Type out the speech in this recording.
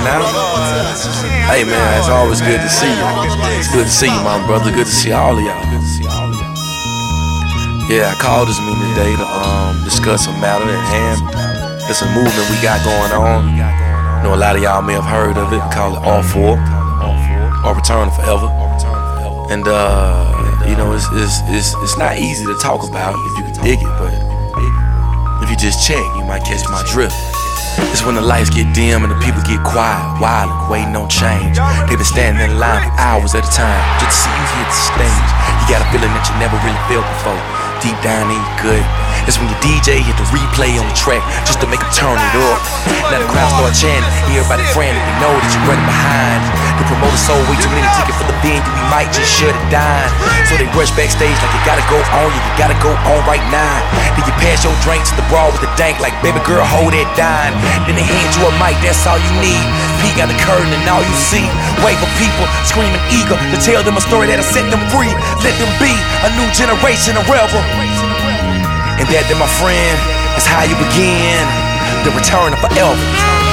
now. Hey man, it's always good to see you. It's good to see you, my brother. Good to see all of y'all. Yeah, I called this meeting today to discuss a matter at hand. It's a movement we got going on. I know a lot of y'all may have heard of it. We call it R4, or Return Forever. And you know, it's not easy to talk about if you can dig it, but if you just check, you might catch my drift. It's when the lights get dim and the people get quiet, wild and waiting on change. They've been standing in line for hours at a time just to see you hit the stage. You got a feeling that you never really felt before. Deep down in your gut, it's when your DJ hit the replay on the track just to make them turn it up. Now the crowd start chanting, everybody frantic, they know that you're running behind. The promoter sold way too many tickets for the venue, we might just shut it down. So they rush backstage like you gotta go on, you gotta go on right now. Then you pass your drink to the brawl with the dank like, baby girl, hold that dime. Then they hand you a mic, that's all you need. He got the curtain and all you see wave of people screaming eager to tell them a story that'll set them free. Let them be a new generation of rebel. And that, then my friend, is how you begin the return of forever.